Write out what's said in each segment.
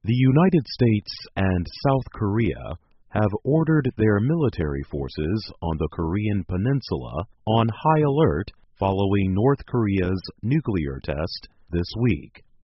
The United States and South Korea have ordered their military forces on the Korean peninsula on high alert following North Korea's nuclear test this week.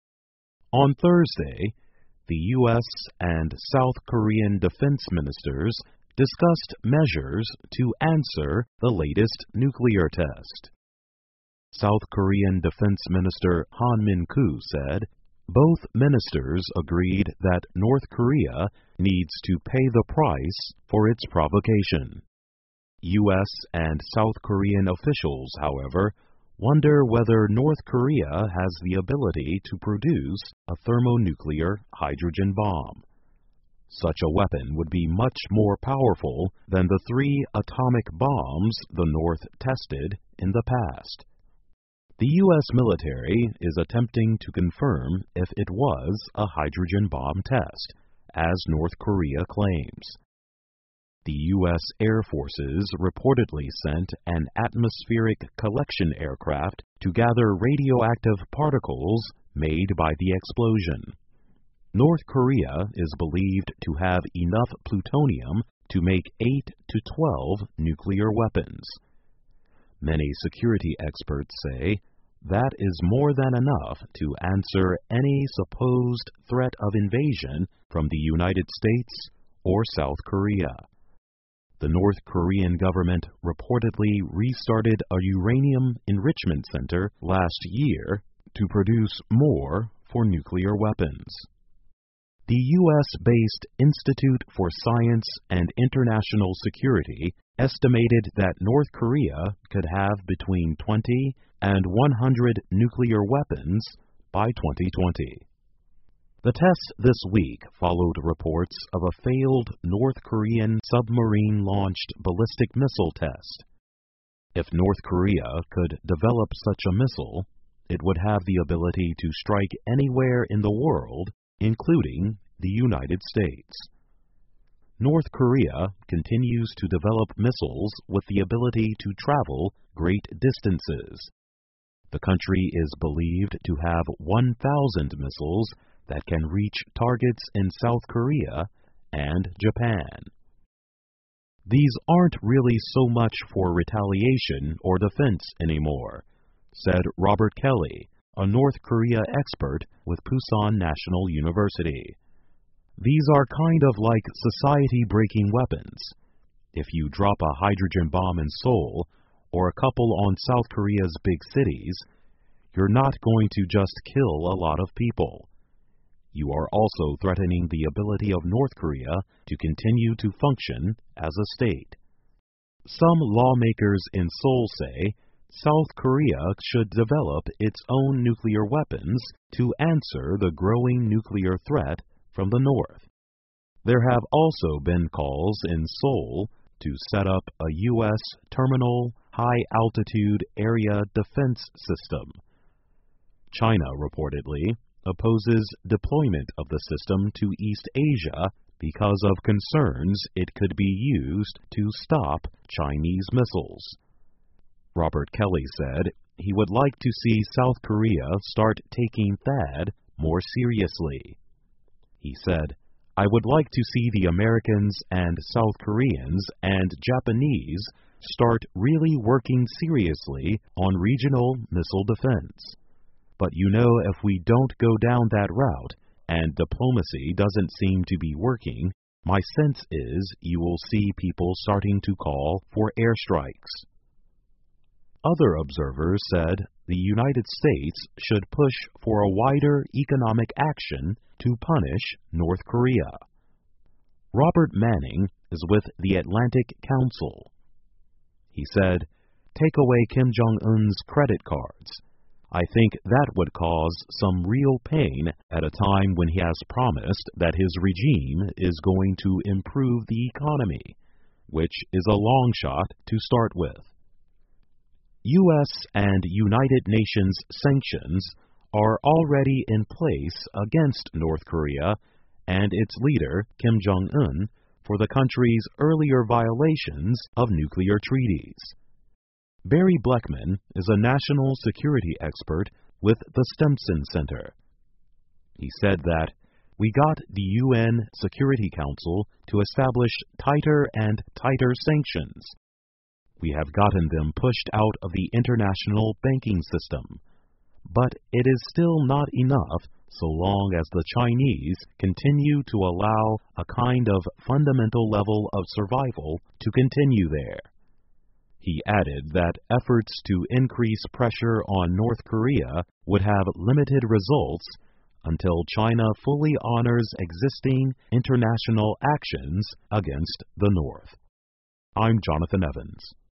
On Thursday, the U.S. and South Korean defense ministers discussed measures to answer the latest nuclear test. South Korean Defense Minister Han Min-koo said both ministers agreed that North Korea needs to pay the price for its provocation. U.S. and South Korean officials, however, wonder whether North Korea has the ability to produce a thermonuclear hydrogen bomb. Such a weapon would be much more powerful than the 3 atomic bombs the North tested in the past. The U.S. military is attempting to confirm if it was a hydrogen bomb test, as North Korea claims. The U.S. Air Forces reportedly sent an atmospheric collection aircraft to gather radioactive particles made by the explosion. North Korea is believed to have enough plutonium to make 8 to 12 nuclear weapons. Many security experts say that is more than enough to answer any supposed threat of invasion from the United States or South Korea. The North Korean government reportedly restarted a uranium enrichment center last year to produce more for nuclear weapons. The U.S.-based Institute for Science and International Security estimated that North Korea could have between 20 and 100 nuclear weapons by 2020. The test this week followed reports of a failed North Korean submarine-launched ballistic missile test. If North Korea could develop such a missile, it would have the ability to strike anywhere in the world, including the United States. North Korea continues to develop missiles with the ability to travel great distances. The country is believed to have 1,000 missiles that can reach targets in South Korea and Japan. These aren't really so much for retaliation or defense anymore, said Robert Kelly, a North Korea expert with Pusan National University. These are kind of like society-breaking weapons. If you drop a hydrogen bomb in Seoul or a couple on South Korea's big cities, you're not going to just kill a lot of people. You are also threatening the ability of North Korea to continue to function as a state. Some lawmakers in Seoul say South Korea should develop its own nuclear weapons to answer the growing nuclear threat from the North. There have also been calls in Seoul to set up a U.S. terminal high-altitude area defense system. China reportedly opposes deployment of the system to East Asia because of concerns it could be used to stop Chinese missiles. Robert Kelly said he would like to see South Korea start taking THAAD more seriously. He said, "I would like to see the Americans and South Koreans and Japanese start really working seriously on regional missile defense. But you know, if we don't go down that route and diplomacy doesn't seem to be working, my sense is you will see people starting to call for airstrikes." Other observers said the United States should push for a wider economic action to punish North Korea. Robert Manning is with the Atlantic Council. He said, "Take away Kim Jong-un's credit cards. I think that would cause some real pain at a time when he has promised that his regime is going to improve the economy, which is a long shot to start with." U.S. and United Nations sanctions are already in place against North Korea and its leader, Kim Jong-un, for the country's earlier violations of nuclear treaties. Barry Bleckman is a national security expert with the Stimson Center. He said that we got the UN Security Council to establish tighter and tighter sanctions. We have gotten them pushed out of the international banking system. But it is still not enough so long as the Chinese continue to allow a kind of fundamental level of survival to continue there. He added that efforts to increase pressure on North Korea would have limited results until China fully honors existing international actions against the North. I'm Jonathan Evans.